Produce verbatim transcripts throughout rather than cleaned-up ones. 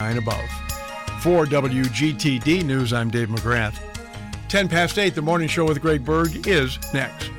nine above. For W G T D News, I'm Dave McGrath. ten past eight, the morning show with Greg Berg is next.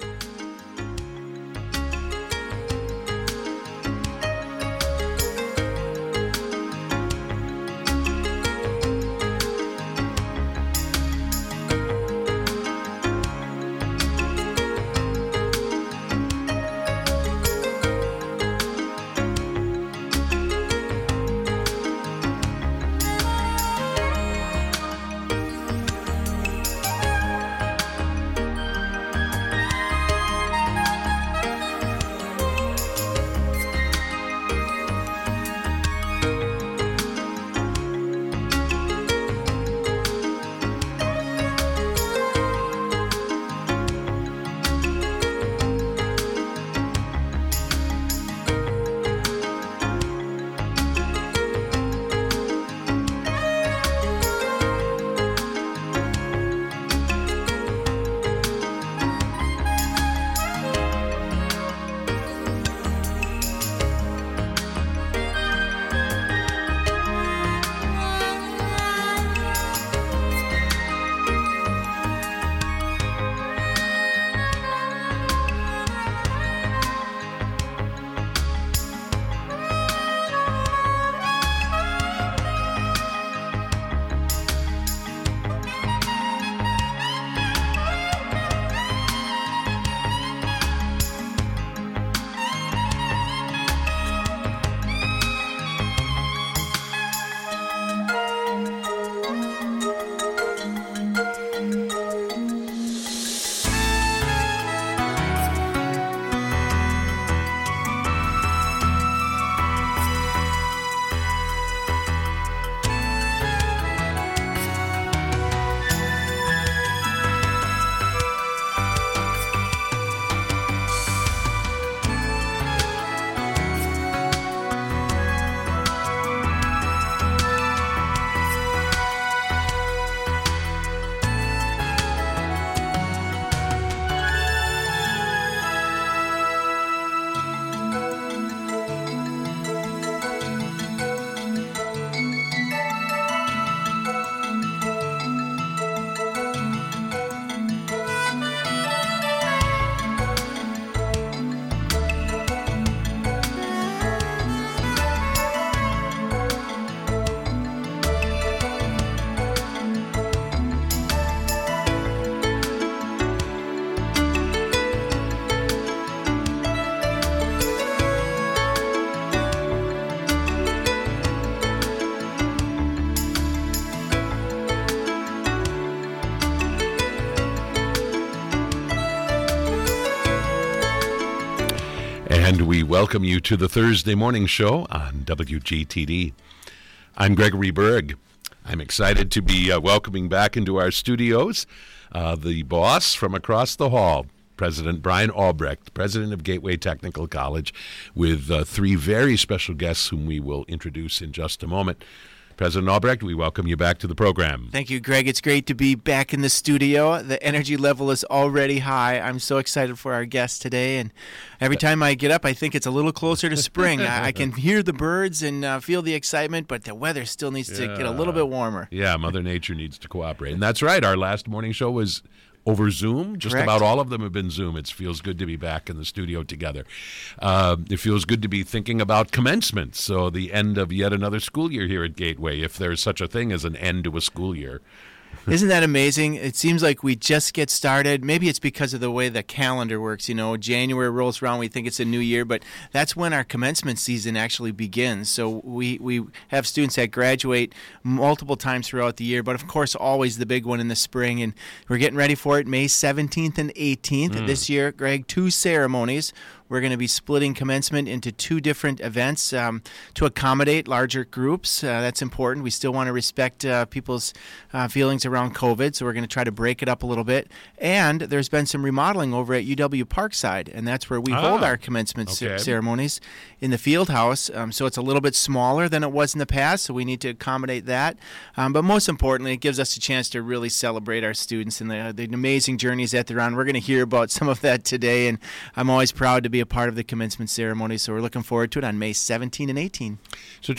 And we welcome you to the Thursday morning show on W G T D. I'm Gregory Berg. I'm excited to be uh, welcoming back into our studios uh, the boss from across the hall, President Brian Albrecht, president of Gateway Technical College, with uh, three very special guests whom we will introduce in just a moment. President Albrecht, we welcome you back to the program. Thank you, Greg. It's great to be back in the studio. The energy level is already high. I'm so excited for our guests today, and every time I get up, I think it's a little closer to spring. I, I can hear the birds and uh, feel the excitement, but the weather still needs yeah. to get a little bit warmer. Yeah, Mother Nature needs to cooperate. And that's right. Our last morning show was over Zoom. Just Correct. About all of them have been Zoom. It feels good to be back in the studio together. Uh, it feels good to be thinking about commencement, so the end of yet another school year here at Gateway, if there's such a thing as an end to a school year. Isn't that amazing? It seems like we just get started. Maybe it's because of the way the calendar works. You know, January rolls around, we think it's a new year, but that's when our commencement season actually begins. So we, we have students that graduate multiple times throughout the year, but of course always the big one in the spring, and we're getting ready for it May seventeenth and eighteenth. Mm. This year, Greg, two ceremonies. We're going to be splitting commencement into two different events um, to accommodate larger groups. Uh, that's important. We still want to respect uh, people's uh, feelings around COVID, so we're going to try to break it up a little bit. And there's been some remodeling over at U W Parkside, and that's where we ah, hold our commencement okay. c- ceremonies in the field house. Um, so it's a little bit smaller than it was in the past, so we need to accommodate that. Um, but most importantly, it gives us a chance to really celebrate our students and the, the amazing journeys that they're on. We're going to hear about some of that today, and I'm always proud to be a part of the commencement ceremony, so we're looking forward to it on May seventeenth and eighteenth. So just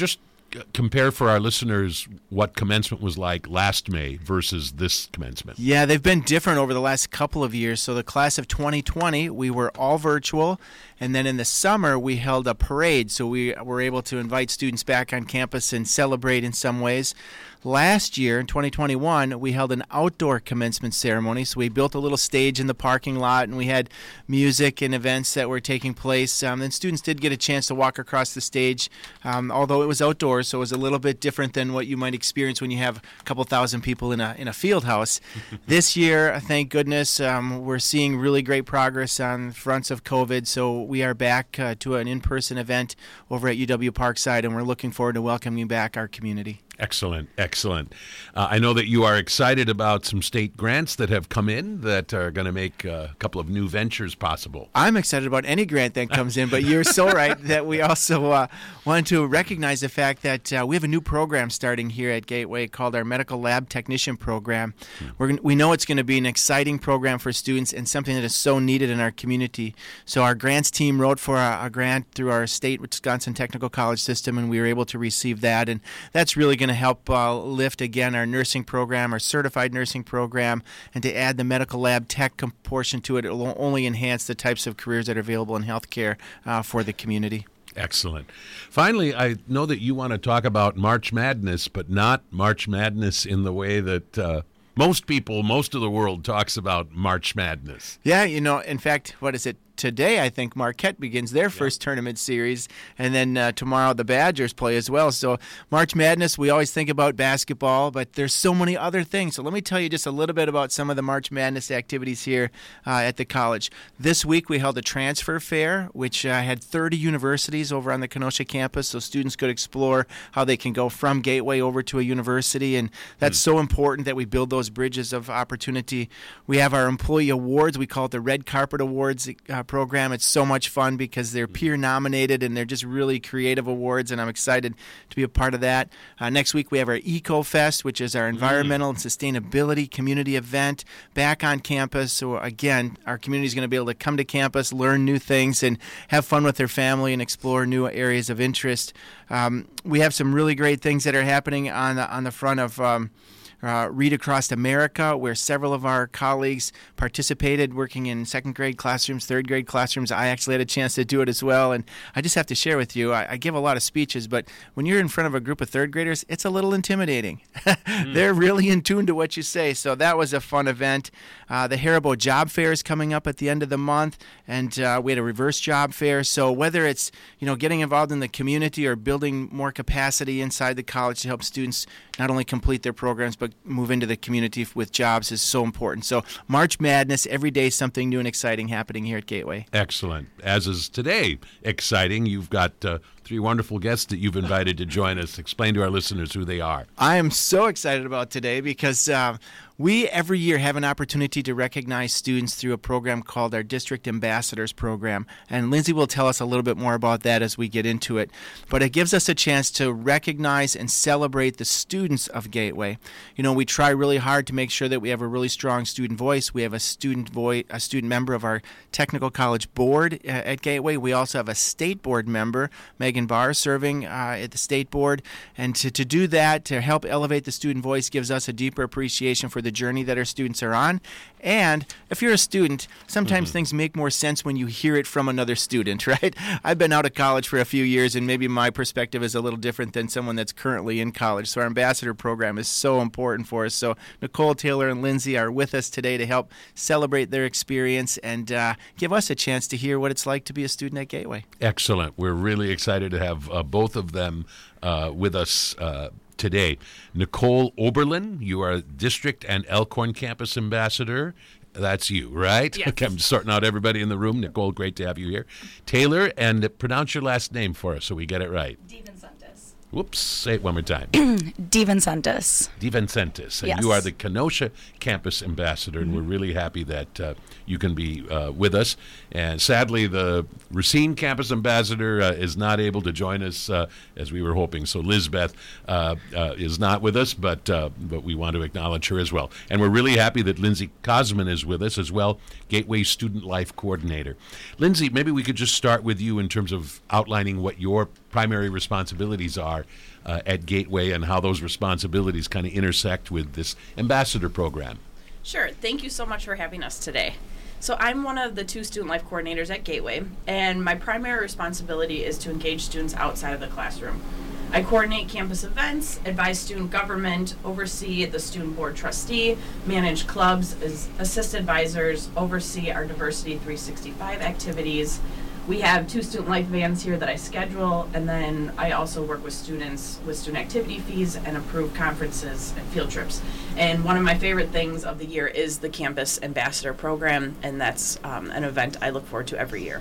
c- compare for our listeners what commencement was like last May versus this commencement. Yeah, they've been different over the last couple of years. So the class of twenty twenty, we were all virtual. And then in the summer, we held a parade. So we were able to invite students back on campus and celebrate in some ways. Last year, in twenty twenty-one, we held an outdoor commencement ceremony. So we built a little stage in the parking lot, and we had music and events that were taking place. Um, and students did get a chance to walk across the stage, um, although it was outdoors, so it was a little bit different than what you might experience when you have a couple thousand people in a in a field house. This year, thank goodness, um, we're seeing really great progress on fronts of COVID, so we are back uh, to an in-person event over at U W Parkside, and we're looking forward to welcoming back our community. Excellent, excellent. Uh, I know that you are excited about some state grants that have come in that are going to make uh, a couple of new ventures possible. I'm excited about any grant that comes in, but you're so right that we also uh, want to recognize the fact that uh, we have a new program starting here at Gateway called our Medical Lab Technician Program. Hmm. We're gonna, we know it's going to be an exciting program for students and something that is so needed in our community. So our grants team wrote for a, a grant through our state Wisconsin Technical College system, and we were able to receive that, and that's really going to help uh, lift again our nursing program, our certified nursing program, and to add the medical lab tech portion to it. It will only enhance the types of careers that are available in healthcare uh, for the community. Excellent. Finally, I know that you want to talk about March Madness, but not March Madness in the way that uh, most people, most of the world talks about March Madness. Yeah, you know, in fact, what is it? Today, I think Marquette begins their first yeah. tournament series, and then uh, tomorrow the Badgers play as well. So March Madness, we always think about basketball, but there's so many other things. So let me tell you just a little bit about some of the March Madness activities here uh, at the college. This week we held a transfer fair, which uh, had thirty universities over on the Kenosha campus, so students could explore how they can go from Gateway over to a university, and that's mm. so important that we build those bridges of opportunity. We have our employee awards. We call it the Red Carpet Awards uh, program. It's so much fun because they're peer nominated and they're just really creative awards, and I'm excited to be a part of that. Uh, next week we have our Eco Fest, which is our environmental and sustainability community event back on campus. So again, our community is going to be able to come to campus, learn new things, and have fun with their family and explore new areas of interest. Um, we have some really great things that are happening on the, on the front of um, Uh, Read Across America, where several of our colleagues participated working in second grade classrooms, third grade classrooms. I actually had a chance to do it as well, and I just have to share with you, I, I give a lot of speeches, but when you're in front of a group of third graders, it's a little intimidating. mm. They're really in tune to what you say, so that was a fun event. Uh, the Haribo Job Fair is coming up at the end of the month, and uh, we had a reverse job fair, so whether it's you know getting involved in the community or building more capacity inside the college to help students not only complete their programs, but move into the community with jobs is so important. So March Madness, every day something new and exciting happening here at Gateway. Excellent. As is today exciting. You've got uh, three wonderful guests that you've invited to join us. Explain to our listeners who they are. I am so excited about today because uh, we every year have an opportunity to recognize students through a program called our District Ambassadors Program. And Lindsay will tell us a little bit more about that as we get into it. But it gives us a chance to recognize and celebrate the students of Gateway. You know, we try really hard to make sure that we have a really strong student voice. We have a student voice, a student member of our Technical College Board uh, at Gateway. We also have a state board member, Megan Barr, serving uh, at the state board. And to, to do that, to help elevate the student voice, gives us a deeper appreciation for the journey that our students are on. And if you're a student, sometimes mm-hmm. things make more sense when you hear it from another student, right? I've been out of college for a few years, and maybe my perspective is a little different than someone that's currently in college. So our ambassador program is so important for us. So Nicole, Taylor, and Lindsay are with us today to help celebrate their experience and uh, give us a chance to hear what it's like to be a student at Gateway. Excellent. We're really excited to have uh, both of them uh, with us uh, today. Nicole Oberlin, you are District and Elkhorn Campus Ambassador. That's you, right? Yes. Okay, I'm sorting out everybody in the room. Nicole, great to have you here. Taylor, and pronounce your last name for us so we get it right. DeVincentis. Whoops, say it one more time. DeVincentis. DeVincentis. And yes. you are the Kenosha Campus Ambassador, and mm-hmm. we're really happy that uh, you can be uh, with us. And sadly, the Racine Campus Ambassador uh, is not able to join us uh, as we were hoping. So Lizbeth uh, uh, is not with us, but uh, but we want to acknowledge her as well. And we're really happy that Lindsay Cosman is with us as well, Gateway Student Life Coordinator. Lindsay, maybe we could just start with you in terms of outlining what your primary responsibilities are uh, at Gateway and how those responsibilities kind of intersect with this ambassador program. Sure. Thank you so much for having us today. So I'm one of the two student life coordinators at Gateway, and my primary responsibility is to engage students outside of the classroom. I coordinate campus events, advise student government, oversee the student board trustee, manage clubs, as assist advisors, oversee our Diversity three sixty-five activities. We have two student life vans here that I schedule, and then I also work with students with student activity fees and approve conferences and field trips. And one of my favorite things of the year is the Campus Ambassador Program, and that's um, an event I look forward to every year.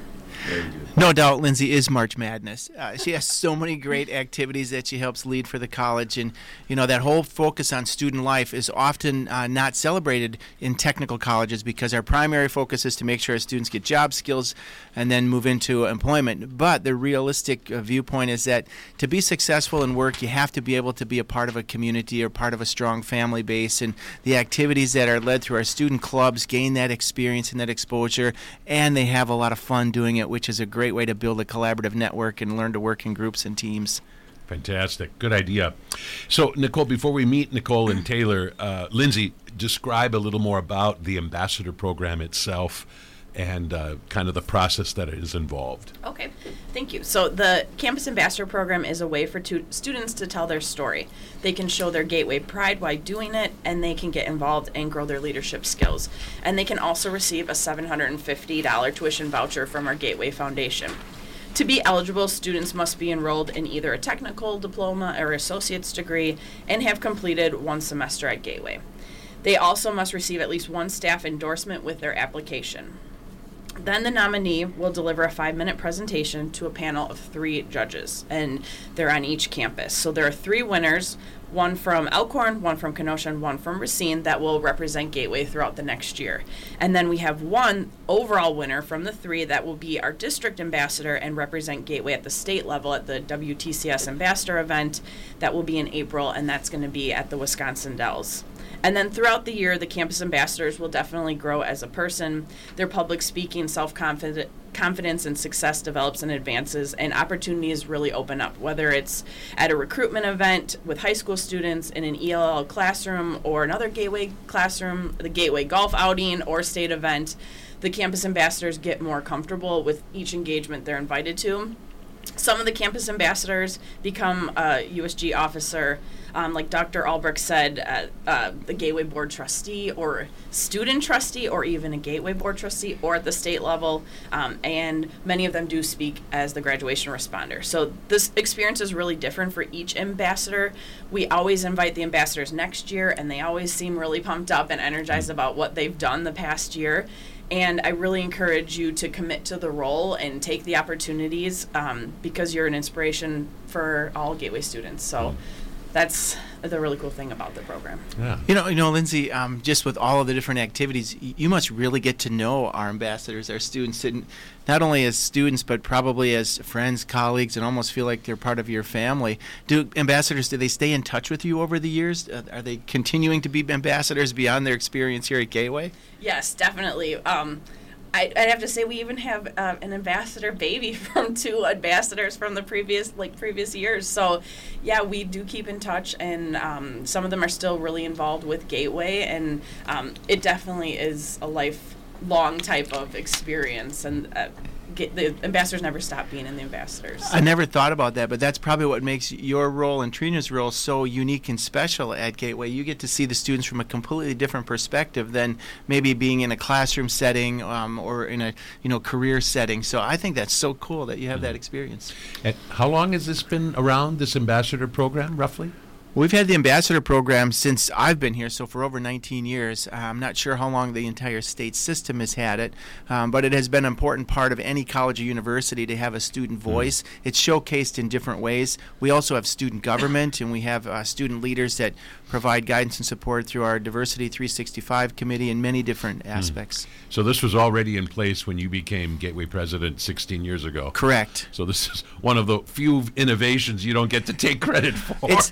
No doubt Lindsay is March Madness. Uh, she has so many great activities that she helps lead for the college, and you know that whole focus on student life is often uh, not celebrated in technical colleges because our primary focus is to make sure our students get job skills and then move into employment. But the realistic uh, viewpoint is that to be successful in work, you have to be able to be a part of a community or part of a strong family base, and the activities that are led through our student clubs gain that experience and that exposure, and they have a lot of fun doing it, which is a great way to build a collaborative network and learn to work in groups and teams. Fantastic. Good idea. So, Nicole, before we meet Nicole and Taylor, uh, Lindsay, describe a little more about the ambassador program itself and uh, kind of the process that is involved. Okay, thank you. So the Campus Ambassador Program is a way for tu- students to tell their story. They can show their Gateway pride while doing it, and they can get involved and grow their leadership skills. And they can also receive a seven hundred fifty dollars tuition voucher from our Gateway Foundation. To be eligible, students must be enrolled in either a technical diploma or associate's degree and have completed one semester at Gateway. They also must receive at least one staff endorsement with their application. Then the nominee will deliver a five-minute presentation to a panel of three judges, and they're on each campus. So there are three winners, one from Elkhorn, one from Kenosha, and one from Racine, that will represent Gateway throughout the next year. And then we have one overall winner from the three that will be our district ambassador and represent Gateway at the state level at the W T C S Ambassador event that will be in April, and that's going to be at the Wisconsin Dells. And then throughout the year, the campus ambassadors will definitely grow as a person. Their public speaking, self-confidence, confidence, and success develops and advances, and opportunities really open up, whether it's at a recruitment event with high school students in an E L L classroom or another Gateway classroom, the Gateway golf outing or state event. The campus ambassadors get more comfortable with each engagement they're invited to. Some of the campus ambassadors become a U S G officer, um, like Doctor Albrecht said, uh, uh, the Gateway Board trustee or student trustee or even a Gateway Board trustee or at the state level, um, and many of them do speak as the graduation responder. So this experience is really different for each ambassador. We always invite the ambassadors next year, and they always seem really pumped up and energized about what they've done the past year. And I really encourage you to commit to the role and take the opportunities um, because you're an inspiration for all Gateway students. So that's the really cool thing about the program. Yeah. You know, you know, Lindsay, um, just with all of the different activities, y- you must really get to know our ambassadors, our students, and not only as students, but probably as friends, colleagues, and almost feel like they're part of your family. Do ambassadors, do they stay in touch with you over the years? Uh, are they continuing to be ambassadors beyond their experience here at Gateway? Yes, definitely. Um, I, I'd have to say we even have uh, an ambassador baby from two ambassadors from the previous like previous years. So, yeah, we do keep in touch, and um, some of them are still really involved with Gateway, and um, it definitely is a lifelong type of experience. And uh, get, the ambassadors never stop being in the ambassadors. I never thought about that, but that's probably what makes your role and Trina's role so unique and special at Gateway. You get to see the students from a completely different perspective than maybe being in a classroom setting um, or in a you know career setting. So I think that's so cool that you have that experience. And how long has this been around, this ambassador program, roughly? We've had the ambassador program since I've been here, so for over nineteen years. Uh, I'm not sure how long the entire state system has had it, um, but it has been an important part of any college or university to have a student voice. Mm. It's showcased in different ways. We also have student government, and we have uh, student leaders that provide guidance and support through our Diversity three sixty-five committee in many different aspects. Mm. So this was already in place when you became Gateway president sixteen years ago. Correct. So this is one of the few innovations you don't get to take credit for. It's, I, I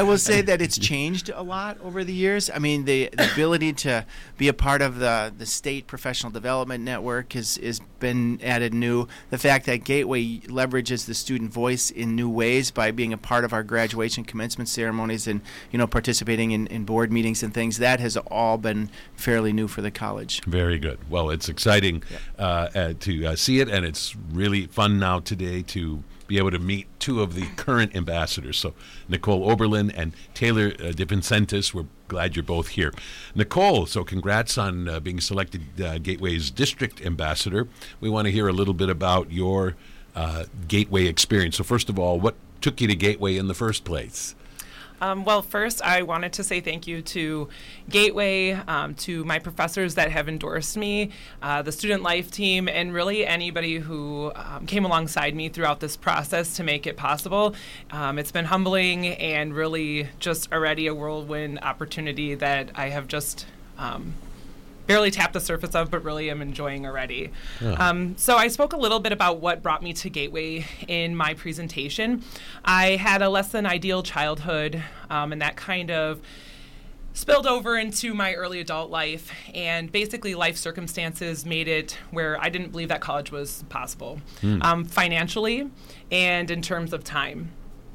will say that it's changed a lot over the years. I mean, the, the ability to be a part of the, the state professional development network has, has been added new. The fact that Gateway leverages the student voice in new ways by being a part of our graduation commencement ceremonies and, you know, participating in, in board meetings and things, that has all been fairly new for the college. Very good. Well, it's exciting uh, uh, to uh, see it, and it's really fun now today to be able to meet two of the current ambassadors. So Nicole Oberlin and Taylor uh, DeVincentis, we're glad you're both here. Nicole, so congrats on uh, being selected uh, Gateway's district ambassador. We want to hear a little bit about your uh, Gateway experience. So first of all, what took you to Gateway in the first place? Um, well, first, I wanted to say thank you to Gateway, um, to my professors that have endorsed me, uh, the student life team, and really anybody who um, came alongside me throughout this process to make it possible. Um, it's been humbling and really just already a whirlwind opportunity that I have just um, barely tapped the surface of, but really am enjoying already. Yeah. Um, so I spoke a little bit about what brought me to Gateway in my presentation. I had a less than ideal childhood, um, and that kind of spilled over into my early adult life, and basically life circumstances made it where I didn't believe that college was possible, mm. um, financially and in terms of time.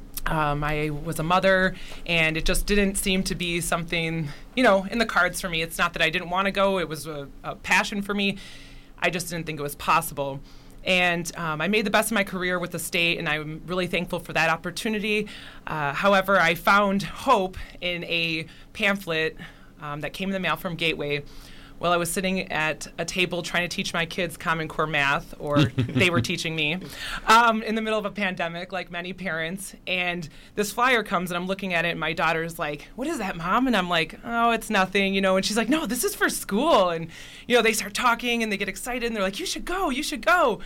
Um, I was a mother, and it just didn't seem to be something, you know, in the cards for me. It's not that I didn't want to go. It was a, a passion for me. I just didn't think it was possible. And um, I made the best of my career with the state, and I'm really thankful for that opportunity. Uh, however, I found hope in a pamphlet um, that came in the mail from Gateway while I was sitting at a table trying to teach my kids Common Core math, or they were teaching me, um, in the middle of a pandemic, like many parents. And this flyer comes, and I'm looking at it, and my daughter's like, "What is that, Mom?" And I'm like, "Oh, it's nothing," you know. And she's like, "No, this is for school." And, you know, they start talking, and they get excited, and they're like, "You should go, you should go."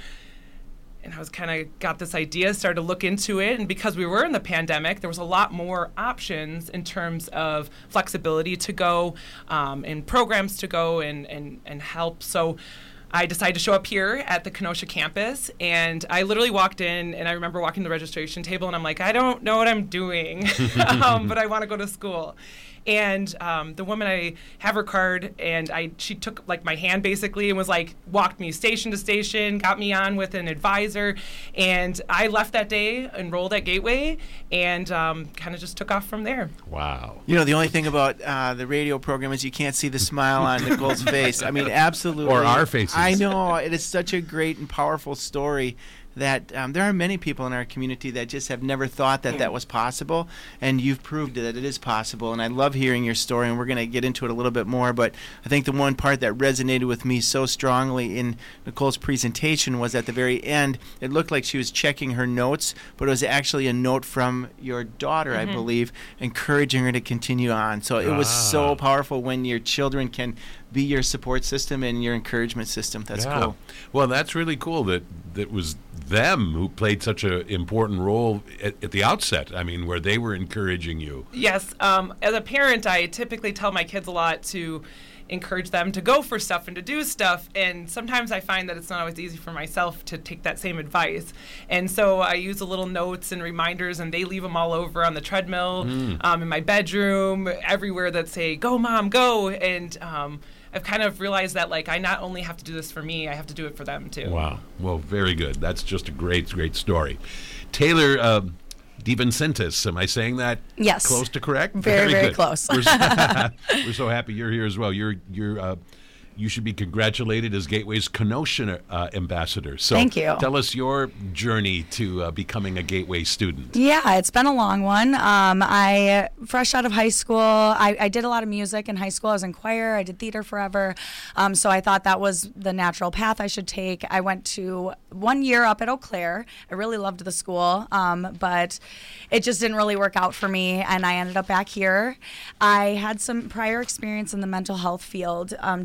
And I was kind of got this idea, started to look into it, and because we were in the pandemic, there was a lot more options in terms of flexibility to go, um, and programs to go and, and, and help. So I decided to show up here at the Kenosha campus, and I literally walked in, and I remember walking to the registration table, and I'm like, I don't know what I'm doing, um, but I want to go to school. And um, the woman, I have her card, and I she took like my hand basically and was like, walked me station to station, got me on with an advisor, and I left that day, enrolled at Gateway, and um, kind of just took off from there. Wow. You know, the only thing about uh, the radio program is you can't see the smile on Nicole's face. I mean, absolutely. Or our faces. I know. It is such a great and powerful story that um, there are many people in our community that just have never thought that that was possible, and you've proved that it is possible. And I love hearing your story, and we're going to get into it a little bit more, but I think the one part that resonated with me so strongly in Nicole's presentation was at the very end, it looked like she was checking her notes, but it was actually a note from your daughter, mm-hmm. I believe, encouraging her to continue on. So it was ah. so powerful when your children can be your support system and your encouragement system. That's yeah. cool. Well, that's really cool that that was them who played such an important role at, at the outset. I mean, where they were encouraging you. Yes. Um, as a parent, I typically tell my kids a lot to encourage them to go for stuff and to do stuff, and sometimes I find that it's not always easy for myself to take that same advice, and so I use a little notes and reminders, and they leave them all over on the treadmill, mm. um, in my bedroom, everywhere, that say, "Go, Mom, go." And um, I've kind of realized that, like, I not only have to do this for me, I have to do it for them too. Wow. Well, very good. That's just a great, great story. Taylor uh, DeVincentis, am I saying that yes. close to correct? Very, very good. close. We're so, we're so happy you're here as well. You're you're uh, you should be congratulated as Gateway's Kenosha uh, ambassador. So thank you. Tell us your journey to uh, becoming a Gateway student. Yeah, it's been a long one. Um, I, fresh out of high school, I, I did a lot of music in high school. I was in choir. I did theater forever. Um, so I thought that was the natural path I should take. I went to one year up at Eau Claire. I really loved the school, um, but it just didn't really work out for me, and I ended up back here. I had some prior experience in the mental health field, um, doing some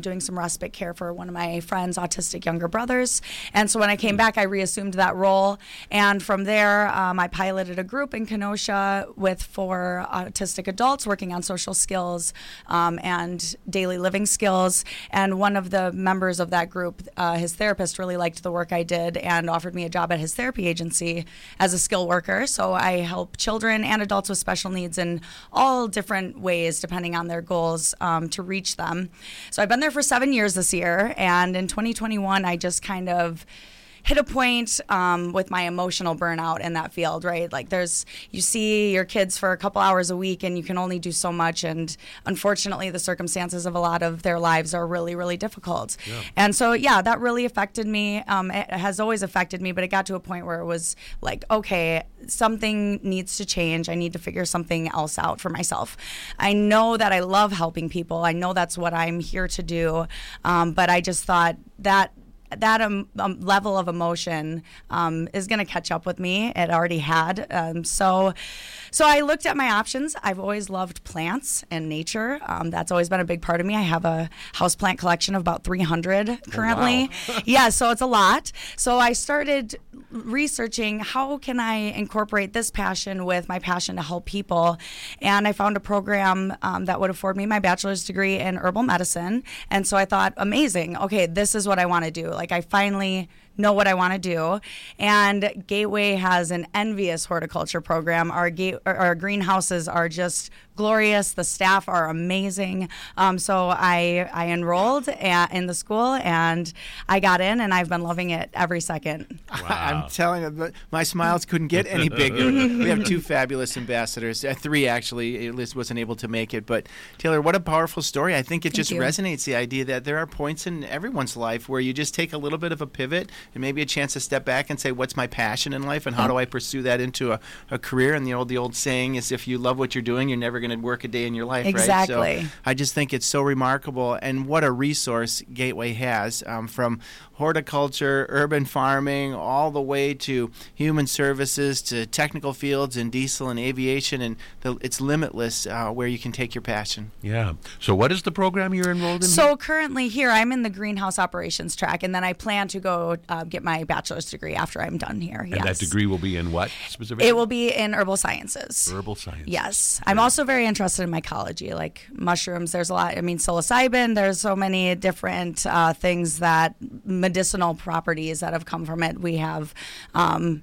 respite care for one of my friends' autistic younger brothers. And so when I came back, I reassumed that role. And from there, um, I piloted a group in Kenosha with four autistic adults working on social skills um, and daily living skills. And one of the members of that group, uh, his therapist, really liked the work I did and offered me a job at his therapy agency as a skill worker. So I help children and adults with special needs in all different ways, depending on their goals, um, to reach them. So I've been there for seven years this year, and in twenty twenty-one, I just kind of hit a point um, with my emotional burnout in that field, right? Like there's, you see your kids for a couple hours a week and you can only do so much. And unfortunately, the circumstances of a lot of their lives are really, really difficult. Yeah. And so, yeah, that really affected me. Um, it has always affected me, but it got to a point where it was like, okay, something needs to change. I need to figure something else out for myself. I know that I love helping people. I know that's what I'm here to do. Um, but I just thought that that um, um, level of emotion um, is going to catch up with me. It already had. Um, so so I looked at my options. I've always loved plants and nature. Um, that's always been a big part of me. I have a houseplant collection of about three hundred currently. Oh, wow. Yeah, so it's a lot. So I started researching how can I incorporate this passion with my passion to help people. And I found a program um, that would afford me my bachelor's degree in herbal medicine. And so I thought, amazing. Okay, this is what I want to do. Like I finally know what I want to do. And Gateway has an envious horticulture program. Our gate, our greenhouses are just glorious. The staff are amazing. Um, so I I enrolled at, in the school, and I got in, and I've been loving it every second. Wow. I'm telling you, my smiles couldn't get any bigger. We have two fabulous ambassadors, uh, three actually. Liz wasn't able to make it, but Taylor, what a powerful story. I think it Thank just you. resonates, the idea that there are points in everyone's life where you just take a little bit of a pivot and maybe a chance to step back and say, what's my passion in life, and how do I pursue that into a, a career? And the old the old saying is, if you love what you're doing, you're never going to work a day in your life, Exactly. right? So I just think it's so remarkable, and what a resource Gateway has, um, from horticulture, urban farming, all the way to human services, to technical fields and diesel and aviation, and the, it's limitless uh, where you can take your passion. Yeah. So what is the program you're enrolled in? So currently here, I'm in the greenhouse operations track, and then I plan to go uh, get my bachelor's degree after I'm done here. And yes. that degree will be in what specifically? It will be in herbal sciences. Herbal science. Yes. I'm also very interested in mycology, like mushrooms. There's a lot, I mean, psilocybin, there's so many different uh, things that, medicinal properties that have come from it. We have, um,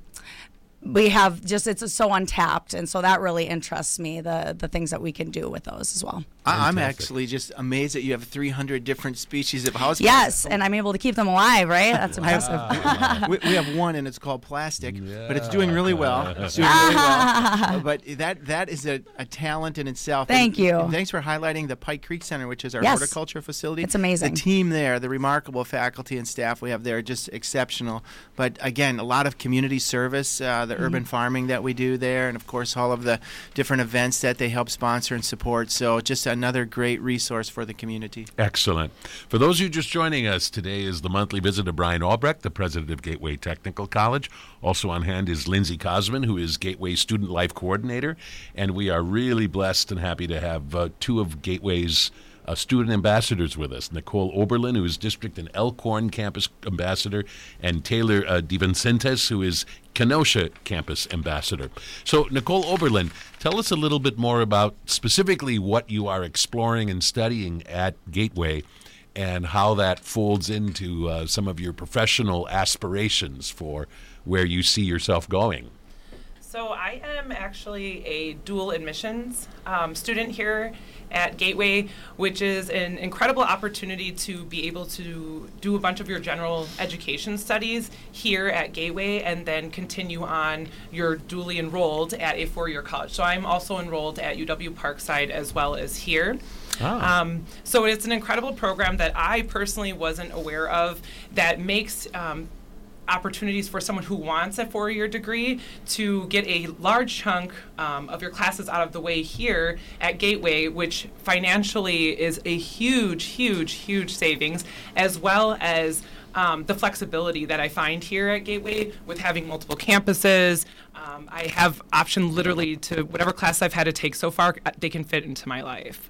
we have just, it's so untapped. And so that really interests me, the, the things that we can do with those as well. I- I'm Fantastic. actually just amazed that you have three hundred different species of houseplants. Yes, and I'm able to keep them alive, right? That's impressive. we, we have one, and it's called plastic, but it's doing really well. It's doing really well. But that that is a, a talent in itself. Thank and, you. And thanks for highlighting the Pike Creek Center, which is our Yes. horticulture facility. It's amazing. The team there, the remarkable faculty and staff we have there, are just exceptional. But again, a lot of community service, uh, the mm-hmm. urban farming that we do there, and of course all of the different events that they help sponsor and support. So just another great resource for the community. Excellent. For those of you just joining us, today is the monthly visit of Brian Albrecht, the president of Gateway Technical College. Also on hand is Lindsay Cosman, who is Gateway Student Life Coordinator. And we are really blessed and happy to have uh, two of Gateway's Uh, student ambassadors with us, Nicole Oberlin, who is District and Elkhorn Campus Ambassador, and Taylor uh, DeVincentes, who is Kenosha Campus Ambassador. So, Nicole Oberlin, tell us a little bit more about specifically what you are exploring and studying at Gateway, and how that folds into uh, some of your professional aspirations for where you see yourself going. So I am actually a dual admissions um, student here at Gateway, which is an incredible opportunity to be able to do a bunch of your general education studies here at Gateway and then continue on your dually enrolled at a four-year college. So I'm also enrolled at U W Parkside as well as here. Ah. Um, so it's an incredible program that I personally wasn't aware of that makes um, opportunities for someone who wants a four-year degree to get a large chunk um, of your classes out of the way here at Gateway, which financially is a huge, huge, huge savings, as well as um, the flexibility that I find here at Gateway with having multiple campuses. Um, I have option literally to whatever class I've had to take so far, they can fit into my life.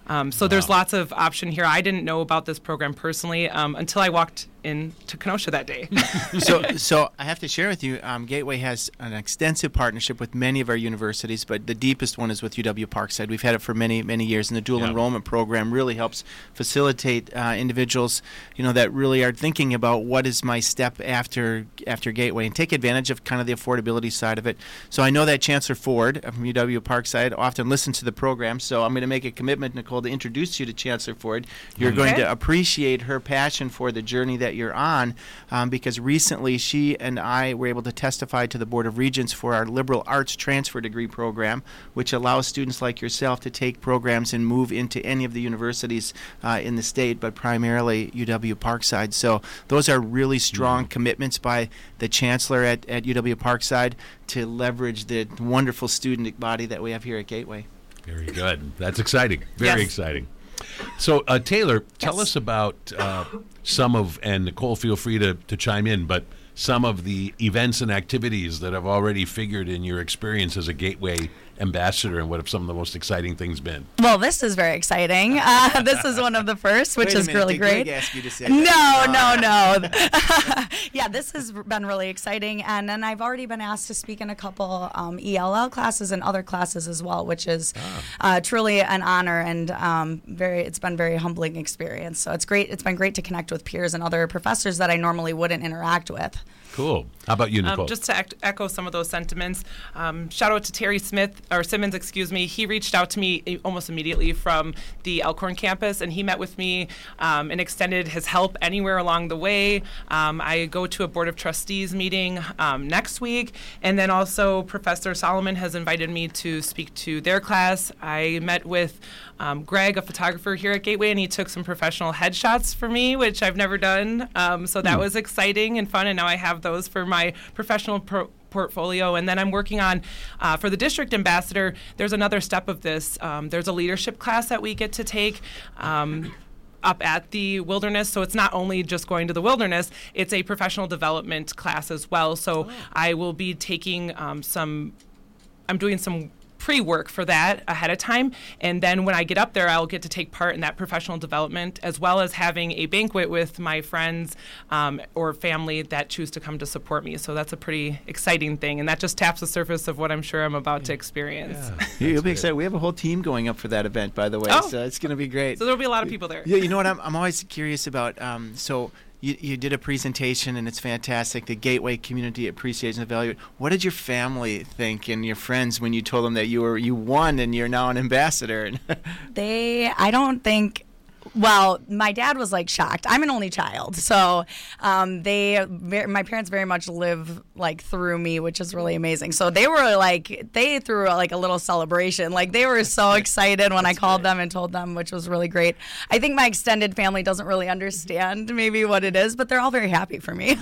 Um, so wow. There's lots of option here. I didn't know about this program personally um, until I walked into Kenosha that day. so, so I have to share with you, um, Gateway has an extensive partnership with many of our universities, but the deepest one is with U W Parkside. We've had it for many, many years, and the dual yeah. enrollment program really helps facilitate uh, individuals, you know, that really are thinking about what is my step after after Gateway, and take advantage of kind of the affordability side of it. So I know that Chancellor Ford from U W Parkside often listens to the program, so I'm going to make a commitment, Nicole, to introduce you to Chancellor Ford. You're okay. going to appreciate her passion for the journey that you're on, um, because recently she and I were able to testify to the Board of Regents for our liberal arts transfer degree program, which allows students like yourself to take programs and move into any of the universities uh, in the state, but primarily U W Parkside. So those are really strong mm-hmm. commitments by the Chancellor at, at U W Parkside to leverage the wonderful student body that we have here at Gateway. Very good. That's exciting. Very yes. exciting. So, uh, Taylor, tell yes. us about uh, some of, and Nicole, feel free to, to chime in, but some of the events and activities that have already figured in your experience as a Gateway ambassador, and what have some of the most exciting things been? Well, this is very exciting. Uh, this is one of the first, which Wait a is minute, really did great. Greg ask you to say no, that? no, no. Yeah, this has been really exciting, and then I've already been asked to speak in a couple um, E L L classes and other classes as well, which is ah. uh, truly an honor, and um, very. It's been a very humbling experience. So it's great. It's been great to connect with peers and other professors that I normally wouldn't interact with. Cool. How about you, Nicole? Um, just to ec- echo some of those sentiments, um, shout out to Terry Smith, or Simmons, excuse me. He reached out to me almost immediately from the Elkhorn campus, and he met with me um, and extended his help anywhere along the way. Um, I go to a Board of Trustees meeting um, next week, and then also Professor Solomon has invited me to speak to their class. I met with Um, Greg, a photographer here at Gateway, and he took some professional headshots for me, which I've never done. Um, so that mm. was exciting and fun, and now I have those for my professional pro- portfolio. And then I'm working on, uh, for the district ambassador, there's another step of this. Um, there's a leadership class that we get to take. Um, up at the Wilderness, so it's not only just going to the Wilderness, it's a professional development class as well. So oh. I will be taking um, some, I'm doing some pre-work for that ahead of time, and then when I get up there, I'll get to take part in that professional development, as well as having a banquet with my friends um, or family that choose to come to support me. So that's a pretty exciting thing, and that just taps the surface of what I'm sure I'm about to experience. Yeah. You'll be excited. We have a whole team going up for that event, by the way, oh. so it's going to be great. So there'll be a lot of people there. Yeah, you know what? I'm, I'm always curious about, um, so You, you did a presentation, and it's fantastic, the Gateway Community Appreciation and Value. What did your family think and your friends when you told them that you were you won and you're now an ambassador? They, I don't think, well, my dad was like shocked. I'm an only child, so um, they, my parents very much live like through me, which is really amazing. So they were like, they threw like a little celebration. Like they were so excited when That's I called great. them and told them, which was really great. I think my extended family doesn't really understand maybe what it is, but they're all very happy for me.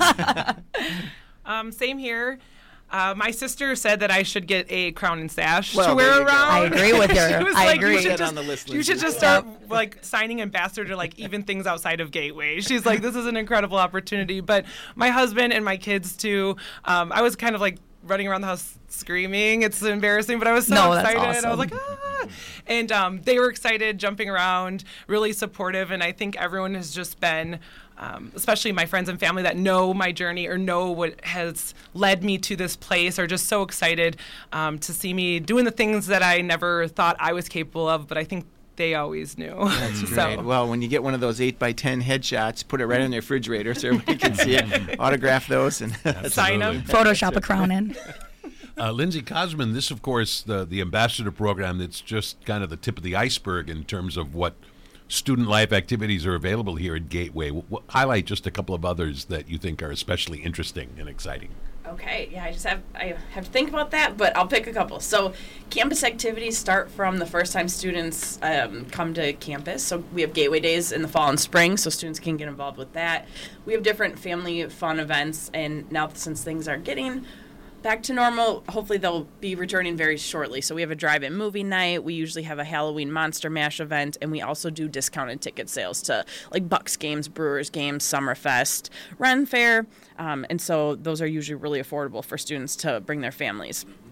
um, same here. Uh, my sister said that I should get a crown and sash well, to wear around. I agree with her. She was I like, agree. You should, Get just, on the list, you should just start like signing ambassador to like even things outside of Gateway. She's like, this is an incredible opportunity. But my husband and my kids too. Um, I was kind of like running around the house screaming. It's embarrassing, but I was so no, excited. That's awesome. I was like, ah. And um, they were excited, jumping around, really supportive. And I think everyone has just been, um, especially my friends and family that know my journey or know what has led me to this place, are just so excited um, to see me doing the things that I never thought I was capable of, but I think they always knew. That's great. So. Well, when you get one of those eight by ten headshots, put it right on the refrigerator so everybody can see it. Autograph those and sign them. Photoshop a crown in. Uh, Lindsay Cosman, this, of course, the, the ambassador program, that's just kind of the tip of the iceberg in terms of what student life activities are available here at Gateway. W- w- highlight just a couple of others that you think are especially interesting and exciting. Okay, yeah, I just have I have to think about that, but I'll pick a couple. So, campus activities start from the first time students um, come to campus. So we have Gateway Days in the fall and spring, so students can get involved with that. We have different family fun events, and now since things are getting back to normal, hopefully they'll be returning very shortly. So we have a drive-in movie night. We usually have a Halloween Monster Mash event, and we also do discounted ticket sales to like Bucks games, Brewers games, Summerfest, Ren Fair, um, and so those are usually really affordable for students to bring their families.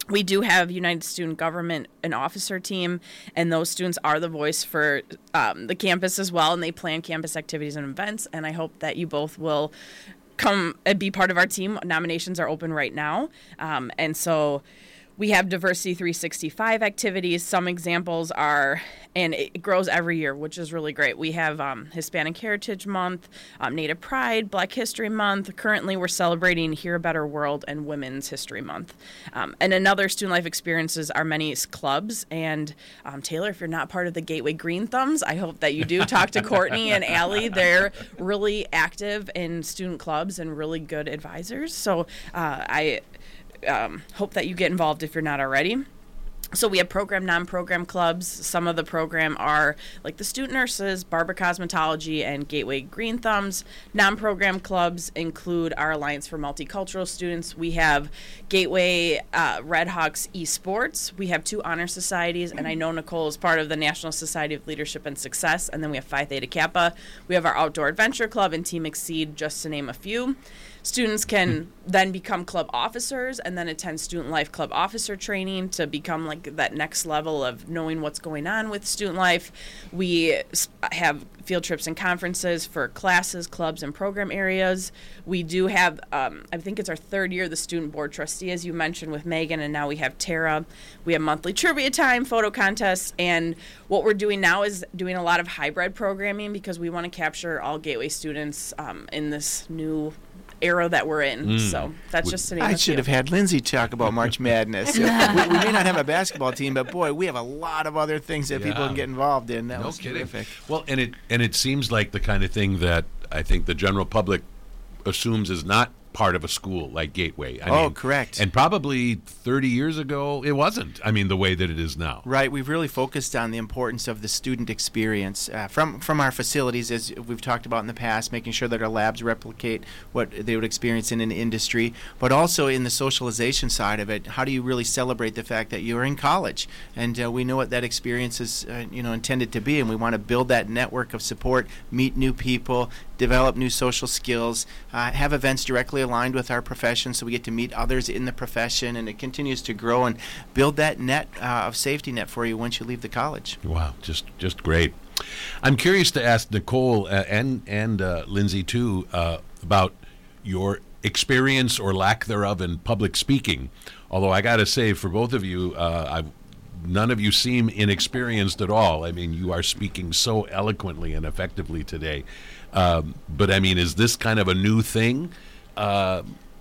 We do have United Student Government and Officer Team, and those students are the voice for um, the campus as well, and they plan campus activities and events, and I hope that you both will come and be part of our team. Nominations are open right now, um, and so we have Diversity three sixty-five activities. Some examples are, and it grows every year, which is really great. We have um, Hispanic Heritage Month, um, Native Pride, Black History Month. Currently, we're celebrating Hear a Better World and Women's History Month. Um, and another student life experiences are many clubs. And um, Taylor, if you're not part of the Gateway Green Thumbs, I hope that you do. Talk to Courtney and Allie. They're really active in student clubs and really good advisors. So uh, I... Um, hope that you get involved if you're not already. So we have program, non-program clubs. Some of the program are like the Student Nurses, Barber Cosmetology, and Gateway Green Thumbs. Non-program clubs include our Alliance for Multicultural Students. We have Gateway uh, Red Hawks Esports. We have two honor societies, and I know Nicole is part of the National Society of Leadership and Success. And then we have Phi Theta Kappa. We have our Outdoor Adventure Club and Team Exceed, just to name a few. Students can then become club officers and then attend student life club officer training to become like that next level of knowing what's going on with student life. We have field trips and conferences for classes, clubs, and program areas. We do have, um, I think it's our third year, the student board trustee, as you mentioned, with Megan, and now we have Tara. We have monthly trivia time, photo contests, and what we're doing now is doing a lot of hybrid programming because we want to capture all Gateway students um, in this new era that we're in. Mm. So that's just to name I a should few. have had Lindsay talk about March Madness. we, we may not have a basketball team, but boy, we have a lot of other things that Yeah. people can get involved in. That No was kidding. terrific. Well, and it and it seems like the kind of thing that I think the general public assumes is not part of a school like Gateway. I Oh, mean, correct. And probably thirty years ago, it wasn't. I mean, the way that it is now. Right, we've really focused on the importance of the student experience uh, from from our facilities, as we've talked about in the past, making sure that our labs replicate what they would experience in an industry, but also in the socialization side of it. How do you really celebrate the fact that you're in college, and uh, we know what that experience is, uh, you know, intended to be, and we want to build that network of support, meet new people, develop new social skills, uh, have events directly aligned with our profession so we get to meet others in the profession, and it continues to grow and build that net uh, of safety net for you once you leave the college. Wow, just just great. I'm curious to ask Nicole uh, and and uh, Lindsay too uh, about your experience or lack thereof in public speaking. Although I got to say, for both of you, uh, I've none of you seem inexperienced at all. I mean, you are speaking so eloquently and effectively today. Um, but I mean, is this kind of a new thing? Uh,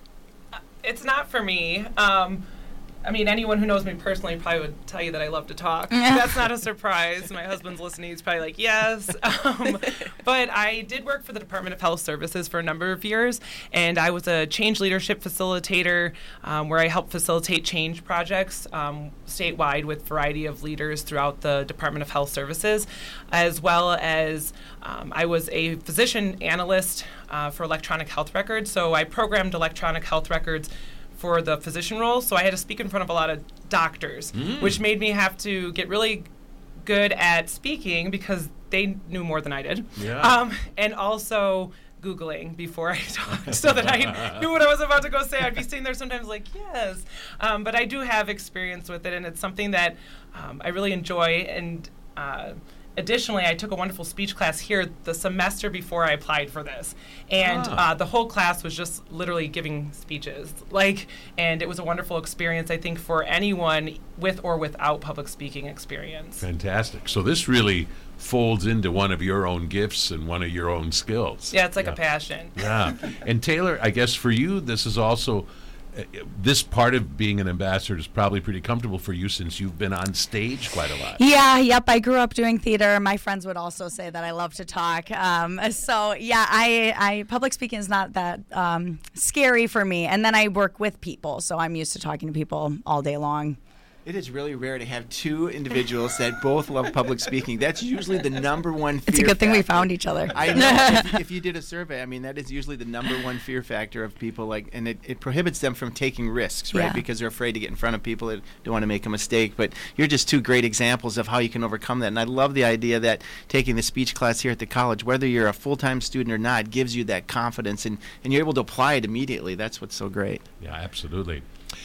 It's not for me. Um, I mean, anyone who knows me personally probably would tell you that I love to talk. That's not a surprise. My husband's listening. He's probably like, yes. Um, but I did work for the Department of Health Services for a number of years, and I was a change leadership facilitator um, where I helped facilitate change projects um, statewide with a variety of leaders throughout the Department of Health Services, as well as um, I was a physician analyst uh, for electronic health records. So I programmed electronic health records for the physician role, so I had to speak in front of a lot of doctors, mm. which made me have to get really good at speaking because they knew more than I did. Yeah. Um, and also Googling before I talked so that I knew what I was about to go say. I'd be sitting there sometimes like, yes. Um, but I do have experience with it, and it's something that um, I really enjoy. And uh, additionally, I took a wonderful speech class here the semester before I applied for this. And Ah. uh, the whole class was just literally giving speeches. Like, and it was a wonderful experience, I think, for anyone with or without public speaking experience. Fantastic. So this really folds into one of your own gifts and one of your own skills. Yeah, it's like Yeah. a passion. Yeah. And Taylor, I guess for you, this is also, uh, this part of being an ambassador is probably pretty comfortable for you since you've been on stage quite a lot. Yeah, yep. I grew up doing theater. My friends would also say that I love to talk. Um, so yeah, I, I public speaking is not that um, scary for me. And then I work with people, so I'm used to talking to people all day long. It is really rare to have two individuals that both love public speaking. That's usually the number one fear It's a good thing we factor. found each other. I know. if, if you did a survey, I mean, that is usually the number one fear factor of people, like, and it, it prohibits them from taking risks, right? Yeah. Because they're afraid to get in front of people that don't want to make a mistake. But you're just two great examples of how you can overcome that. And I love the idea that taking the speech class here at the college, whether you're a full-time student or not, gives you that confidence, and, and you're able to apply it immediately. That's what's so great. Yeah, absolutely.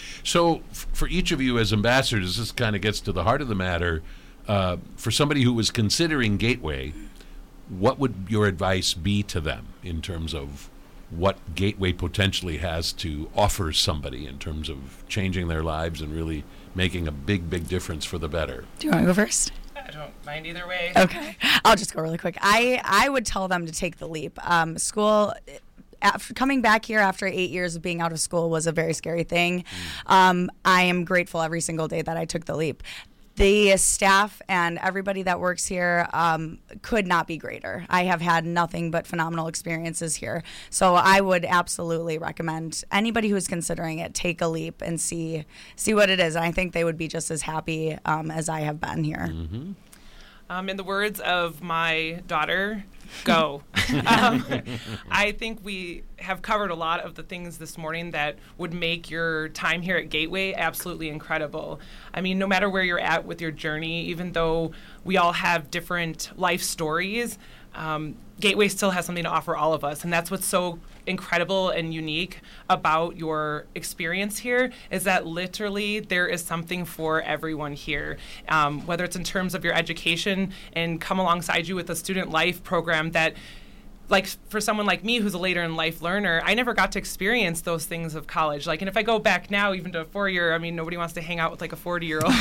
So f- for each of you as ambassadors, this kind of gets to the heart of the matter. Uh, for somebody who was considering Gateway, what would your advice be to them in terms of what Gateway potentially has to offer somebody in terms of changing their lives and really making a big, big difference for the better? Do you want to go first? I don't mind either way. Okay, I'll just go really quick. I, I would tell them to take the leap. Um, school, after coming back here after eight years of being out of school was a very scary thing. Mm. Um, I am grateful every single day that I took the leap. The staff and everybody that works here um, could not be greater. I have had nothing but phenomenal experiences here. So I would absolutely recommend anybody who is considering it, take a leap and see see what it is. And I think they would be just as happy um, as I have been here. Mm-hmm. Um, in the words of my daughter, go. um, I think we have covered a lot of the things this morning that would make your time here at Gateway absolutely incredible. I mean, no matter where you're at with your journey, even though we all have different life stories, um, Gateway still has something to offer all of us. And that's what's so incredible and unique about your experience here, is that literally there is something for everyone here, um, whether it's in terms of your education and come alongside you with a student life program that, like for someone like me who's a later in life learner, I never got to experience those things of college. Like, and if I go back now, even to a four-year, I mean, nobody wants to hang out with like a forty-year-old.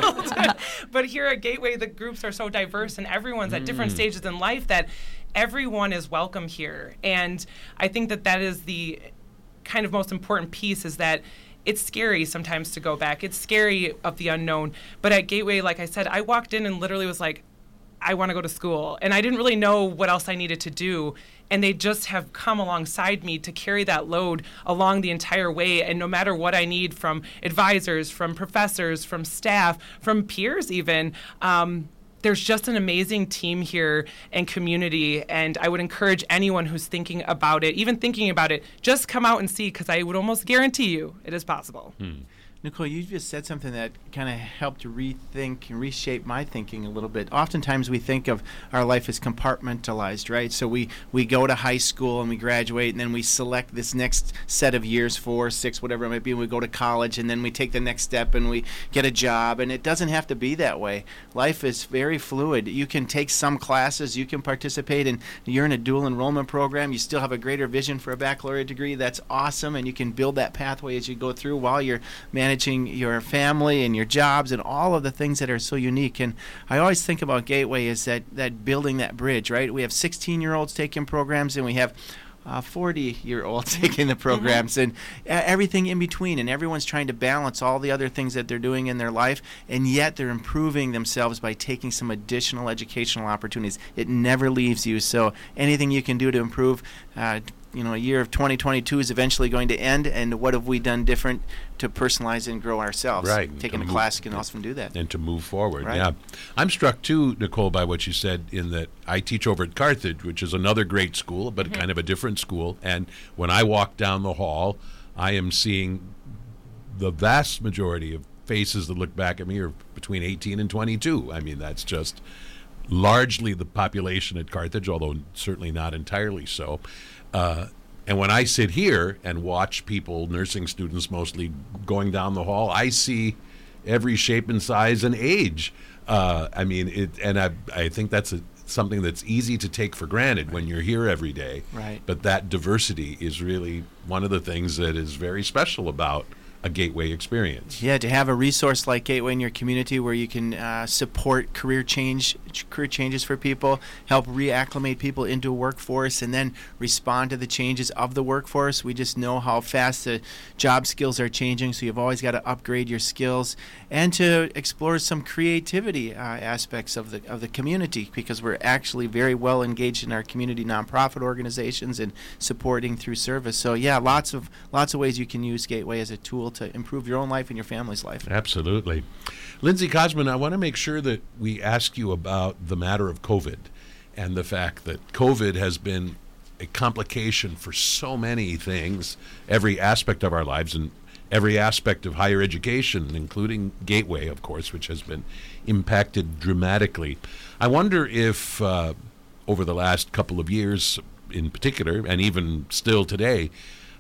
But here at Gateway, the groups are so diverse and everyone's mm. at different stages in life that everyone is welcome here. And I think that that is the kind of most important piece, is that it's scary sometimes to go back. It's scary of the unknown. But at Gateway, like I said, I walked in and literally was like, I want to go to school. And I didn't really know what else I needed to do. And they just have come alongside me to carry that load along the entire way. And no matter what I need from advisors, from professors, from staff, from peers even, um, there's just an amazing team here and community. And I would encourage anyone who's thinking about it, even thinking about it, just come out and see, because I would almost guarantee you it is possible. Hmm. Nicole, you just said something that kind of helped to rethink and reshape my thinking a little bit. Oftentimes we think of our life as compartmentalized, right? So we, we go to high school and we graduate, and then we select this next set of years, four, six, whatever it might be, and we go to college, and then we take the next step and we get a job. And it doesn't have to be that way. Life is very fluid. You can take some classes, you can participate, and you're in a dual enrollment program. You still have a greater vision for a baccalaureate degree. That's awesome, and you can build that pathway as you go through while you're managing your family and your jobs and all of the things that are so unique. And I always think about Gateway as that, that building that bridge, right? We have sixteen-year-olds taking programs, and we have uh, forty-year-olds taking the programs, and uh, everything in between. And everyone's trying to balance all the other things that they're doing in their life, and yet they're improving themselves by taking some additional educational opportunities. It never leaves you. So anything you can do to improve, uh, you know, a year of twenty twenty-two is eventually going to end, and what have we done different to personalize and grow ourselves? Right. Taking a move, class can also do that. And to move forward, right. yeah. I'm struck, too, Nicole, by what you said, in that I teach over at Carthage, which is another great school, but mm-hmm. kind of a different school. And when I walk down the hall, I am seeing the vast majority of faces that look back at me are between eighteen and twenty-two. I mean, that's just largely the population at Carthage, although certainly not entirely so. Uh, and when I sit here and watch people, nursing students mostly, going down the hall, I see every shape and size and age. Uh, I mean, it, and I, I think that's a, something that's easy to take for granted right. when you're here every day. Right. But that diversity is really one of the things that is very special about a Gateway experience. Yeah, to have a resource like Gateway in your community where you can uh, support career change, career changes for people, help reacclimate people into a workforce, and then respond to the changes of the workforce. We just know how fast the job skills are changing, so you've always got to upgrade your skills, and to explore some creativity uh, aspects of the of the community, because we're actually very well engaged in our community nonprofit organizations and supporting through service. So yeah, lots of lots of ways you can use Gateway as a tool to improve your own life and your family's life. Absolutely. Lindsay Kosman, I want to make sure that we ask you about the matter of COVID and the fact that COVID has been a complication for so many things, every aspect of our lives and every aspect of higher education, including Gateway, of course, which has been impacted dramatically. I wonder if uh, over the last couple of years in particular, and even still today,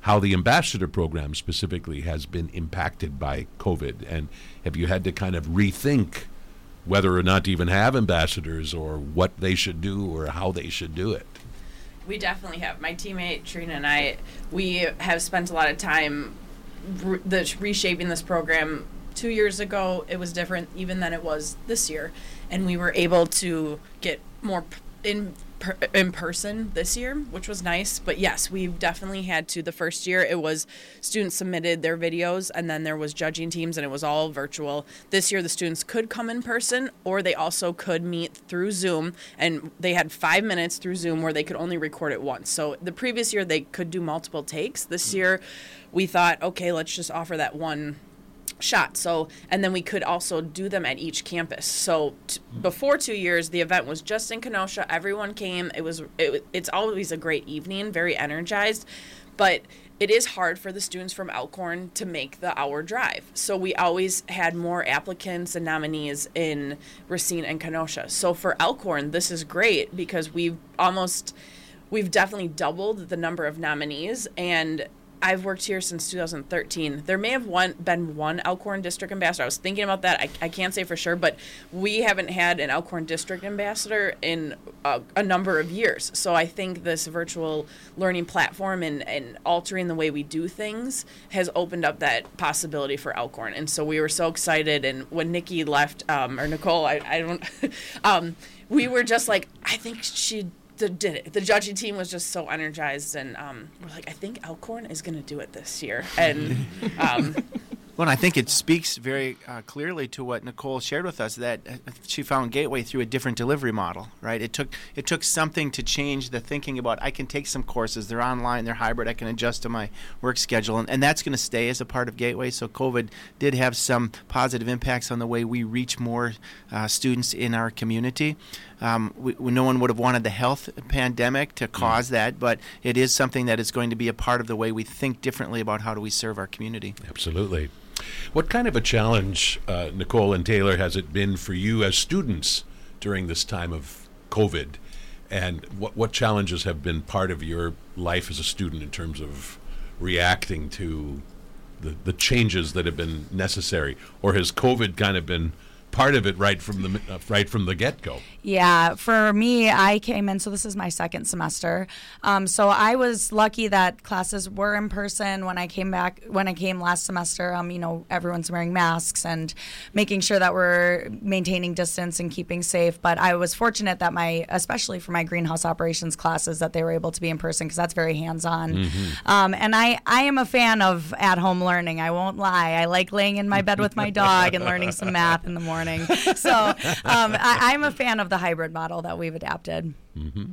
how the ambassador program specifically has been impacted by COVID, and have you had to kind of rethink whether or not to even have ambassadors or what they should do or how they should do it? We definitely have. My teammate Trina and I, we have spent a lot of time re- the reshaping this program. Two years ago, it was different even than it was this year, and we were able to get more p- in per- in person this year, which was nice. But yes, we've definitely had to. The first year, it was students submitted their videos, and then there was judging teams, and it was all virtual. This year, the students could come in person, or they also could meet through Zoom, and they had five minutes through Zoom where they could only record it once. So the previous year, they could do multiple takes. This year, we thought, okay, let's just offer that one shot. So, and then we could also do them at each campus. So t- before two years, the event was just in Kenosha. Everyone came. It was, it, it's always a great evening, very energized, but it is hard for the students from Elkhorn to make the hour drive. So we always had more applicants and nominees in Racine and Kenosha. So for Elkhorn, this is great because we've almost, we've definitely doubled the number of nominees, and I've worked here since two thousand thirteen. There may have one, been one Elkhorn District Ambassador. I was thinking about that. I, I can't say for sure, but we haven't had an Elkhorn District Ambassador in a, a number of years. So I think this virtual learning platform and, and altering the way we do things has opened up that possibility for Elkhorn. And so we were so excited. And when Nikki left, um, or Nicole, I, I don't, um, we were just like, I think she The, did it. The judging team was just so energized, and um, we're like, I think Elkhorn is going to do it this year. And um, Well, and I think it speaks very uh, clearly to what Nicole shared with us, that uh, she found Gateway through a different delivery model, right? It took it took something to change the thinking about, I can take some courses, they're online, they're hybrid, I can adjust to my work schedule, and, and that's going to stay as a part of Gateway. So COVID did have some positive impacts on the way we reach more uh, students in our community. Um, we, we, no one would have wanted the health pandemic to cause mm. that, but it is something that is going to be a part of the way we think differently about how do we serve our community. Absolutely. What kind of a challenge, uh, Nicole and Taylor, has it been for you as students during this time of COVID? And what, what challenges have been part of your life as a student in terms of reacting to the, the changes that have been necessary? Or has COVID kind of been part of it right from the uh, right from the get-go? Yeah, for me, I came in, so this is my second semester. Um, so I was lucky that classes were in person when I came back, when I came last semester. Um, you know, everyone's wearing masks and making sure that we're maintaining distance and keeping safe. But I was fortunate that my, especially for my greenhouse operations classes, that they were able to be in person because that's very hands-on. Mm-hmm. Um, and I, I am a fan of at-home learning. I won't lie. I like laying in my bed with my dog and learning some math in the morning. So um, I, I'm a fan of the hybrid model that we've adapted. Mm-hmm.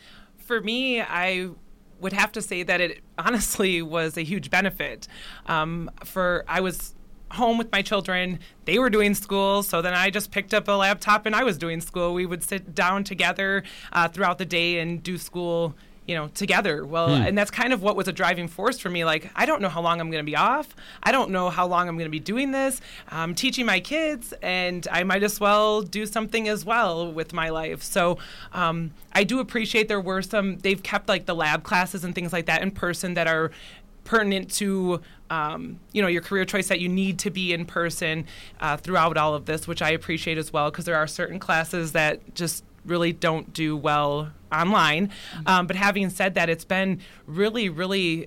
For me, I would have to say that it honestly was a huge benefit. Um, for I was home with my children. They were doing school, so then I just picked up a laptop and I was doing school. We would sit down together uh, throughout the day and do school, you know, together. Well, hmm. and that's kind of what was a driving force for me. Like, I don't know how long I'm going to be off. I don't know how long I'm going to be doing this. I'm teaching my kids, and I might as well do something as well with my life. So um, I do appreciate there were some, they've kept like the lab classes and things like that in person that are pertinent to, um, you know, your career choice, that you need to be in person uh, throughout all of this, which I appreciate as well, because there are certain classes that just really don't do well online. Mm-hmm. Um, but having said that, it's been really, really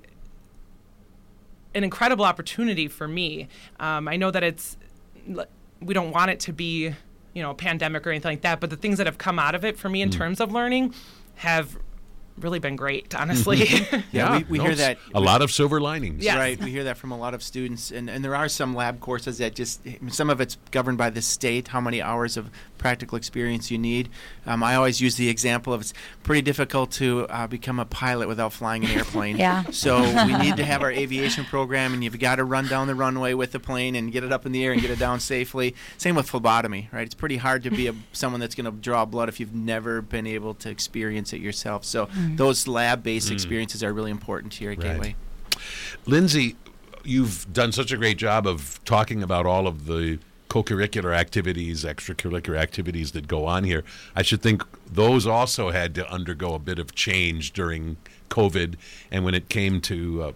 an incredible opportunity for me. Um, I know that it's, we don't want it to be, you know, a pandemic or anything like that, but the things that have come out of it for me in mm-hmm. terms of learning have really been great, honestly. yeah, yeah, we, we no, hear that. A lot of silver linings. Yes. Right, we hear that from a lot of students. And, and there are some lab courses that just, some of it's governed by the state, how many hours of practical experience you need. Um, I always use the example of it's pretty difficult to uh, become a pilot without flying an airplane. yeah. So we need to have our aviation program, and you've got to run down the runway with the plane and get it up in the air and get it down safely. Same with phlebotomy, right? It's pretty hard to be a, someone that's going to draw blood if you've never been able to experience it yourself. So mm. those lab-based mm. experiences are really important here at right. Gateway. Lindsay, you've done such a great job of talking about all of the co-curricular activities, extracurricular activities that go on here. I should think those also had to undergo a bit of change during COVID, and when it came to uh,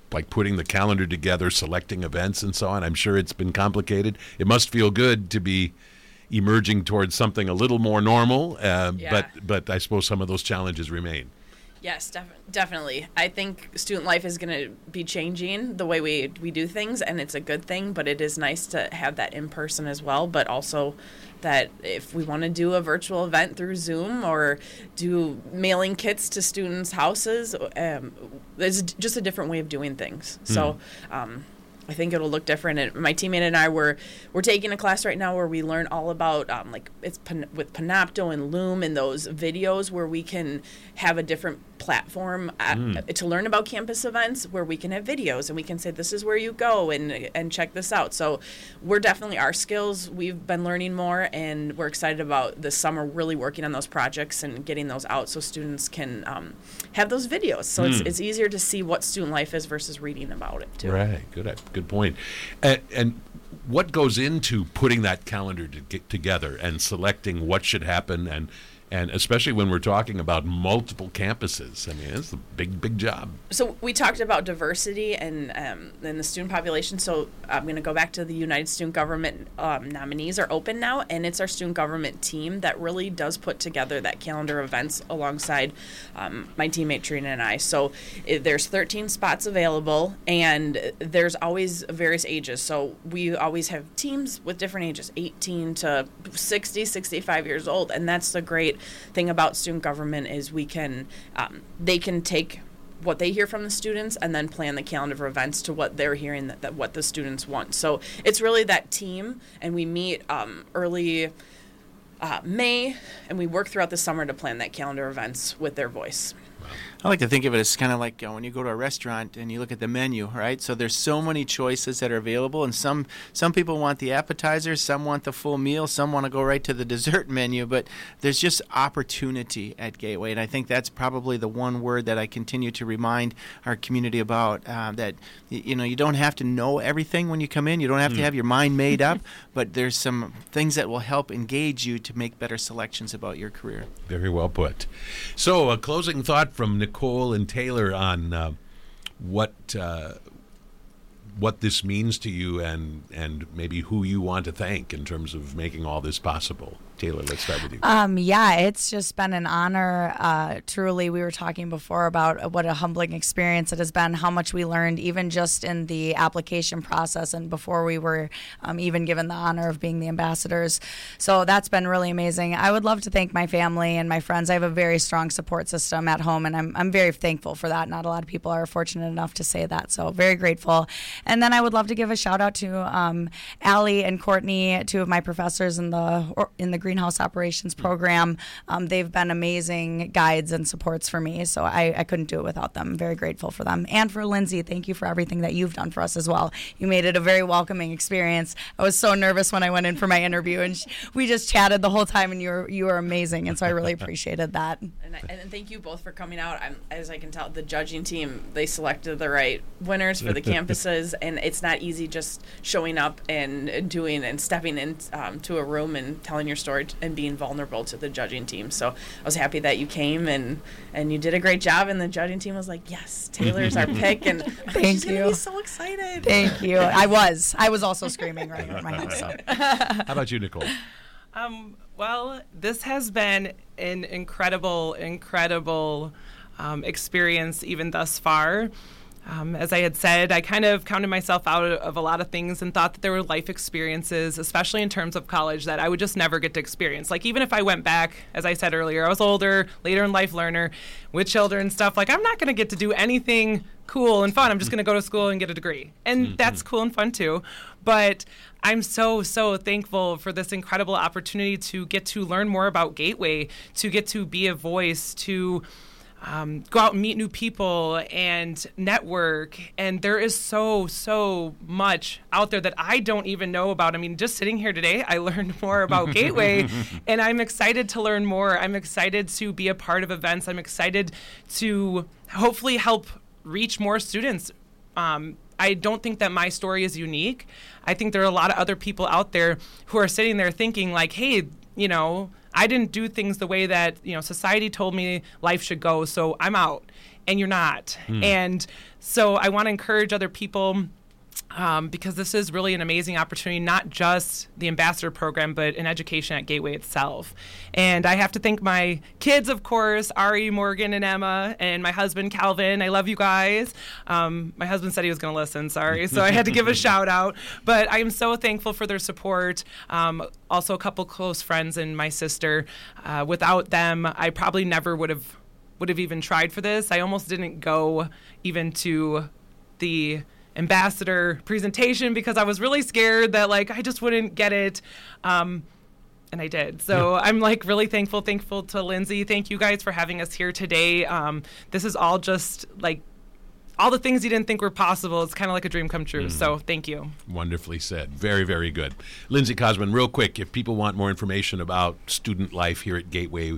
like putting the calendar together, selecting events and so on? I'm sure it's been complicated. It must feel good to be emerging towards something a little more normal, uh, Yeah. but but I suppose some of those challenges remain. Yes, def- definitely. I think student life is going to be changing the way we, we do things, and it's a good thing, but it is nice to have that in person as well, but also that if we want to do a virtual event through Zoom or do mailing kits to students' houses, um, it's just a different way of doing things. So um, I think it'll look different. And my teammate and I were we're taking a class right now where we learn all about um, like it's pan- with Panopto and Loom and those videos where we can have a different platform at, mm. to learn about campus events where we can have videos and we can say this is where you go and and check this out. So we're definitely our skills. We've been learning more and we're excited about this summer really working on those projects and getting those out so students can um, have those videos. So mm. it's it's easier to see what student life is versus reading about it too. Right. Good. Good point. And, and what goes into putting that calendar to get together and selecting what should happen, and and especially when we're talking about multiple campuses? I mean, it's a big, big job. So we talked about diversity and um, and the student population. So I'm going to go back to the United Student Government um, nominees are open now, and it's our student government team that really does put together that calendar of events alongside um, my teammate Trina and I. So uh, there's thirteen spots available, and there's always various ages. So we always have teams with different ages, eighteen to sixty, sixty-five years old, and that's the great thing about student government is we can um, they can take what they hear from the students and then plan the calendar of events to what they're hearing that, that what the students want. So it's really that team, and we meet um, early uh, May and we work throughout the summer to plan that calendar of events with their voice. I like to think of it as kind of like uh, when you go to a restaurant and you look at the menu, right? So there's so many choices that are available, and some some people want the appetizers, some want the full meal, some want to go right to the dessert menu, but there's just opportunity at Gateway, and I think that's probably the one word that I continue to remind our community about, uh, that, you know, you don't have to know everything when you come in, you don't have mm. to have your mind made up, but there's some things that will help engage you to make better selections about your career. Very well put. So a closing thought from Nicole and Taylor on uh, what uh, what this means to you, and and maybe who you want to thank in terms of making all this possible. Taylor, let's start with you. Um, yeah, it's just been an honor. Uh, truly, we were talking before about what a humbling experience it has been, how much we learned even just in the application process and before we were um, even given the honor of being the ambassadors. So that's been really amazing. I would love to thank my family and my friends. I have a very strong support system at home, and I'm, I'm very thankful for that. Not a lot of people are fortunate enough to say that, so very grateful. And then I would love to give a shout out to um, Allie and Courtney, two of my professors in the or, in the Greenhouse Operations program. Um, they've been amazing guides and supports for me, so I, I couldn't do it without them. I'm very grateful for them. And for Lindsay, thank you for everything that you've done for us as well. You made it a very welcoming experience. I was so nervous when I went in for my interview, and sh- we just chatted the whole time, and you were, you were amazing, and so I really appreciated that. And, I, and thank you both for coming out. I'm, as I can tell, the judging team, they selected the right winners for the campuses, and it's not easy just showing up and, and doing and stepping into um, a room and telling your story and being vulnerable to the judging team. So I was happy that you came and, and you did a great job, and the judging team was like, yes, Taylor's our pick, and thank she's you. gonna be so excited. Thank you. I was. I was also screaming right at my house. So. How about you, Nicole? Um, well, this has been an incredible, incredible um, experience even thus far. Um, as I had said, I kind of counted myself out of a lot of things and thought that there were life experiences, especially in terms of college, that I would just never get to experience. Like, even if I went back, as I said earlier, I was older, later in life learner, with children and stuff, like, I'm not going to get to do anything cool and fun. I'm just going to go to school and get a degree. And mm-hmm. that's cool and fun, too. But I'm so, so thankful for this incredible opportunity to get to learn more about Gateway, to get to be a voice, to Um, go out and meet new people and network. And there is so, so much out there that I don't even know about. I mean, just sitting here today, I learned more about Gateway, and I'm excited to learn more. I'm excited to be a part of events. I'm excited to hopefully help reach more students. Um, I don't think that my story is unique. I think there are a lot of other people out there who are sitting there thinking like, hey, you know, I didn't do things the way that, you know, society told me life should go, so I'm out. and you're not. Hmm. And so I want to encourage other people, um, because this is really an amazing opportunity, not just the ambassador program, but in education at Gateway itself. And I have to thank my kids, of course, Ari, Morgan, and Emma, and my husband, Calvin. I love you guys. Um, my husband said he was going to listen, sorry, so I had to give a shout out. But I am so thankful for their support. Um, also, a couple close friends and my sister. Uh, without them, I probably never would have would have even tried for this. I almost didn't go even to the ambassador presentation because I was really scared that like I just wouldn't get it. Um, and I did. So yeah. I'm like really thankful, thankful to Lindsay. Thank you guys for having us here today. Um, this is all just like all the things you didn't think were possible. It's kind of like a dream come true. Mm. So thank you. Wonderfully said. Very, very good. Lindsay Cosman, real quick, if people want more information about student life here at Gateway,